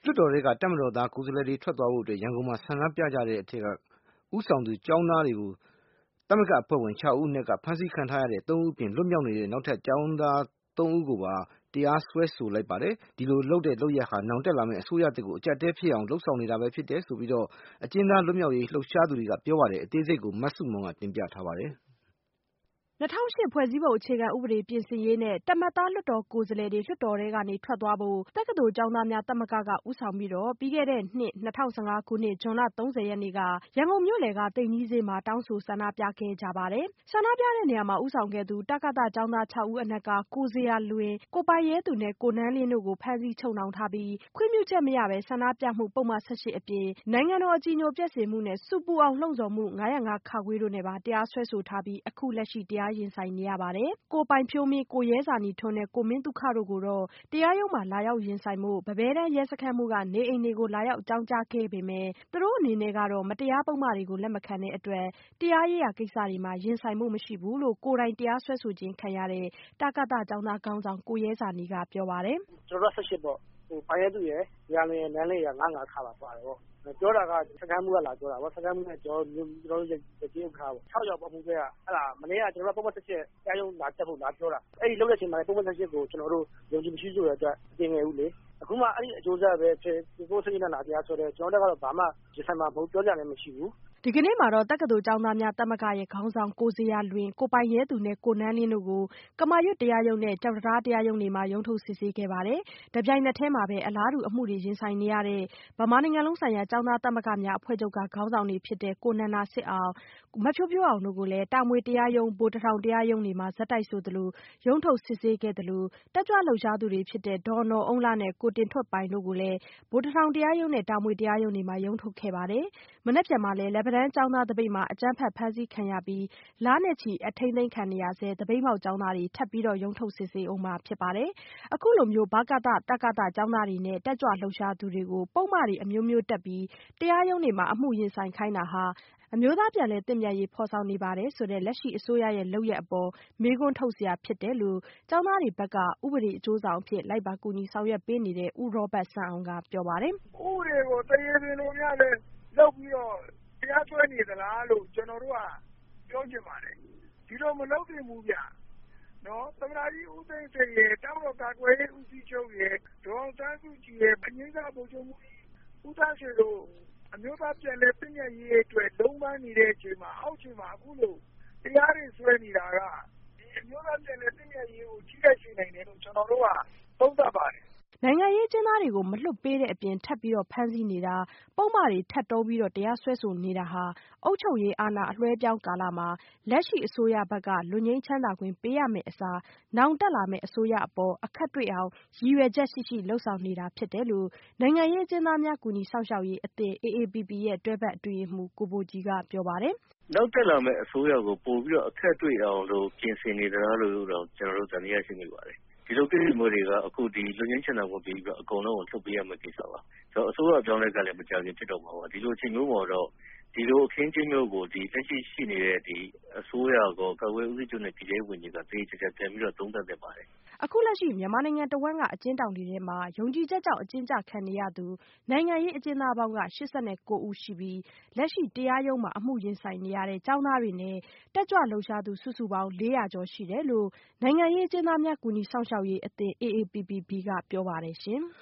လွှတ်တော်ထဲက တပ်မတော်သားကိုယ်စားလှယ်တွေထွက်သွားဖို့အတွက် ရန်ကုန်မှာဆန္ဒပြကြတဲ့အထက်က ဦးဆောင်သူကျောင်းသားတွေကို သမဂ္ဂအဖွဲ့ဝင် 6 ဦးအနက်က ဖမ်းဆီးခံထားရတဲ့ 3 ဦးအပြင် လွတ်မြောက်နေတဲ့ နောက်ထပ်ကျောင်းသား 3 ဦးကိုပါ တရားစွဲဆိုလိုက်ပါတယ်။ ဒီလိုလုပ်ရပ်ဟာ နောင်တက်လာမယ့်အစိုးရသစ်ကို အကျပ်အတည်းဖြစ်အောင် လုပ်ဆောင်နေတာဖြစ်တယ်ဆိုပြီး အကျဉ်းသားလွတ်မြောက်ရေးလှုပ်ရှားသူတွေကပြောပါတယ်။ အသေးစိတ်ကို မဆုမွန်က တင်ပြထားပါတယ်။၂၀၀၈ ဖွဲ့စည်းပုံအခြေခံဥပဒေပြင်ဆင်ရေးနဲ့ တမတ်သားလွှတ်တော်ကိုယ်စားလှယ်တွေ လွှတ်တော်ထဲကနေထွက်သွားဖို့ တက္ကသိုလ်ကျောင်းသားများသမဂ္ဂက ဦးဆောင်ပြီး ပြီးခဲ့တဲ့နှစ် ၂၀၁၅ ခုနှစ် ဇွန်လ ၃၀ ရက်နေ့က ရန်ကုန်မြို့လယ်က သိမ်ကြီးဈေးမှာ တောင်းဆိုဆန္ဒပြခဲ့ကြပါတယ်။ ဆန္ဒပြတဲ့နေရာမှာ ဦးဆောင်ခဲ့သူ တကသကျောင်းသား 6 ဦးအနက်က ကိုဇေယျာလွင်၊ ကိုပိုင်ရဲသူနဲ့ ကိုနန်းလင်းတို့ကို ဖမ်းဆီးချုပ်နှောင်ထားပြီး ခွင့်ပြုချက်မရဘဲ ဆန္ဒပြမှုပုဒ်မ ၁၈ အပြင် နိုင်ငံတော်အကြည်ညိုပျက်စေမှုနဲ့ ဆူပူအောင်လှုံ့ဆော်မှု ၅၀၅ တို့နဲ့ပါ တရားစွဲဆိုထားပြီး အခုလက်ရှိ တရားရင်ဆိုင်နေရပါတယ်။ ကိုပိုင်ဖြိုးမင်း၊ ကိုရဲဇာနည်ထွန်းနဲ့ ကိုမင်းသုခတို့ကိုတော့ တရားရုံးမှာလာရောက်ရင်ဆိုင်ဖို့ ပန်းဘဲတန်းရဲစခန်းမှူးက နေအိမ်တွေကို လာရောက်အကြောင်းကြားခဲ့ပေမဲ့ သူတို့အနေနဲ့ကတော့ မတရားပုဒ်မတွေကို လက်မခံတဲ့အတွက် တရားရေးရာကိစ္စတွေမှာ ရင်ဆိုင်ဖို့မရှိဘူးလို့ ကိုယ်တိုင်တရားစွဲဆိုခြင်းခံရတဲ့ တကသကျောင်းသားခေါင်းဆောင် ကိုရဲဇာနည်ကပြောပါတယ်။ “ကျွန်တော်တို့က ၁၈ ပေါ့။ ပိုင်ရဲသူရယ်၊ ဇေယျာလွင်ရယ်၊ နန်းလင်းရယ် ၅၀၅ ပါပါတယ်ပေါ့။ ပြောတာက စခန်းမှူးကလာပြောတာပေါ့။ စခန်းမှူးနဲ့ကျွန်တော်တို့ရပ်ကျေးဥက္ကဋ္ဌပေါ့။ 6 ယောက်ပေါ့အမှုတွဲက။ မနေ့ကကျွန်တော်တို့ပုဒ်မ ၁၈ တရားရုံးလာတက်ဖို့လာပြောတာ။ အဲ့ဒီလုပ်တဲ့အချိန်မှာပုဒ်မ ၁၈ ကိုကျွန်တော်တို့ယုံကြည်မရှိဆိုတဲ့အတွက်မတင်ခဲ့ဘူးလေ။ အခုမှအဲ့ဒီအကျိုးဆက်ပဲဖြစ်ကိုယ့်စိတ်နဲ့လာတရားစွဲတယ်။ ကျွန်တော်တို့ကတော့ဘာမှရင်ဆိုင်မှာမဟုတ်ဘူး။ ပြောစရာလည်းမရှိဘူး။ ” ဒီကနေ့မှာတော့ တက္ကသိုလ်ကျောင်းသားများသမဂ္ဂရဲ့ခေါင်းဆောင် ကိုဇေယျာလွင်၊ ကိုပိုင်ရဲသူနဲ့ ကိုနန်းလင်းတို့ကို ကမာရွတ်တရားရုံးနဲ့ ကျောက်တံတားတရားရုံးတွေမှာ ရုံးထုတ်စစ်ဆေးခဲ့ပါတယ်။ တပြိုင်နက်တည်းမှာပဲ အလားတူအမှုတွေရင်ဆိုင်နေရတဲ့ ဗမာနိုင်ငံလုံးဆိုင်ရာကျောင်းသားသမဂ္ဂများအဖွဲ့ချုပ်က ခေါင်းဆောင်တွေဖြစ်တဲ့ ကိုနန္ဒာစစ်အောင်၊ မဖြိုးဖြိုးအောင်တို့ကိုလည်း တာမွေတရားရုံး၊ ဗိုလ်တထောင်တရားရုံးတွေမှာ ဆက်တိုက်ဆိုသလို ရုံးထုတ်စစ်ဆေးခဲ့သလို တက်ကြွလှုပ်ရှားသူတွေဖြစ်တဲ့ ဒေါ်နော်အုန်းလှနဲ့ ကိုတင်ထွဋ်ပိုင်တို့ကိုလည်း ဗိုလ်တထောင်တရားရုံးနဲ့ တာမွေတရားရုံးတွေမှာ ရုံးထုတ်ခဲ့ပါတယ်။ မနက်ဖြန်မှာလည်း လက်ပံတန်းကျောင်းသားသပိတ်မှာ အကြမ်းဖက်ဖမ်းဆီးခံရပြီး လနဲ့ချီထိန်းသိမ်းခံနေရဆဲ သပိတ်မှောက်ကျောင်းသားတွေ ထပ်ပြီးရုံးထုတ်စစ်ဆေးဦးမှာဖြစ်ပါတယ်။ အခုလို ဗကသ၊ တကသ ကျောင်းသားတွေနဲ့ တက်ကြွလှုပ်ရှားသူတွေကို ပုဒ်မတွေအမျိုးမျိုးတပ်ပြီး တရားရုံးတွေမှာ အမှုရင်ဆိုင်ခိုင်းတာဟာ အမျိုးသားပြန်လည်သင့်မြတ်ရေးဖော်ဆောင်နေတယ်ဆိုတဲ့ လက်ရှိအစိုးရရဲ့လုပ်ရပ်အပေါ် မေးခွန်းထုတ်စရာဖြစ်တယ်လို့ ကျောင်းသားတွေဘက်က ဥပဒေအကျိုးဆောင်အဖြစ် လိုက်ပါကူညီဆောင်ရွက်ပေးနေတဲ့ ဦးရောဘတ်စန်းအောင်ကပြောပါတယ်။ “ဥပဒေကိုတရားလိုများလည်းလုပ်ပြီးတော့တရားစွဲနေသလားလို့ကျွန်တော်တို့ကပြောချင်ပါတယ်။ ဒီလိုမလုပ်သင့်ဘူးဗျ။ သမ္မတကြီးဦးသိန်းစိန်ရယ်၊ တပ်မတော်ကာကွယ်ရေးဦးစီးချုပ်ရယ်၊ ဒေါ်အောင်ဆန်းစုကြည်ရယ်၊ အငြိမ်းစားဗိုလ်ချုပ်မှူးကြီးဦးသန်းရွှေတို့ အမျိုးသားပြန်လည်သင့်မြတ်ရေးအတွက်လုံးပန်းနေတဲ့အချိန်မှာ အောက်ခြေမှာအခုလိုတရားတွေစွဲနေတာက ဒီအမျိုးသားပြန်လည်သင့်မြတ်ရေးကိုထိခိုက်စေနိုင်တယ်လို့ကျွန်တော်တို့ကသုံးသပ်ပါတယ်။” နိုင်ငံရေးအကျဉ်းသားတွေကို မလွှတ်ပေးတဲ့အပြင် ထပ်ပြီးဖမ်းဆီးနေတာ၊ ပုဒ်မတွေထပ်တိုးပြီးတရားစွဲဆိုနေတာဟာ အုပ်ချုပ်ရေးအာဏာအလွှဲအပြောင်းကာလမှာ လက်ရှိအစိုးရဘက်က လွတ်ငြိမ်းချမ်းသာခွင့်ပေးရမယ့်အစား နောင်တက်လာမယ့်အစိုးရအပေါ် အခက်တွေ့အောင် ရည်ရွယ်ချက်ရှိရှိလုပ်ဆောင်နေတာဖြစ်တယ်လို့ နိုင်ငံရေးအကျဉ်းသားများကူညီစောင့်ရှောက်ရေးအသင်း AAPP ရဲ့ တွဲဖက်အတွင်းရေးမှူး ကိုဘိုကြည်ကပြောပါတယ်။ “နောက်တက်လာမယ့်အစိုးရကိုပိုပြီးတော့အခက်တွေ့အောင်လို့ပြင်ဆင်နေသလားလို့တော့ကျွန်တော်တို့သံသယရှိမိပါတယ်။ ဒီလိုကိစ္စမျိုးတွေကအခုဒီလွတ်ငြိမ်းချမ်းသာခွင့်ပေးပြီးတော့အကုန်လုံးကိုထုတ်ပေးရမယ့်ကိစ္စပါ။ ဆိုတော့အစိုးရအပြောင်းအလဲကလည်းမကြာခင်ဖြစ်တော့မှာပါ။ ဒီလိုအချိန်မျိုးမှာတော့ဒီလိုအခင်းအကျင်းမျိုးကိုလက်ရှိရှိနေတဲ့အစိုးရကောကာကွယ်ရေးဦးစီးချုပ်နဲ့ပြည်ထဲရေးဝန်ကြီးကသေသေချာချာပြန်ပြီးတော့သုံးသပ်သင့်ပါတယ်။ ” အခုလက်ရှိမြန်မာနိုင်ငံတဝန်းကအကျဉ်းထောင်တွေထဲမှာ ယုံကြည်ချက်ကြောင့်အကျဉ်းကျခံနေရသူ နိုင်ငံရေးအကျဉ်းသားပေါင်းက ၈၉ ဦးရှိပြီး လက်ရှိတရားရုံးမှာအမှုရင်ဆိုင်နေရတဲ့ ကျောင်းသားတွေနဲ့ တက်ကြွလှုပ်ရှားသူ စုစုပေါင်း ၄၀၀ ကျော်ရှိတယ်လို့ နိုင်ငံရေးအကျဉ်းသားများကူညီစောင့်ရှောက်ရေးအသင်း AAPPB ကပြောပါတယ်ရှင်။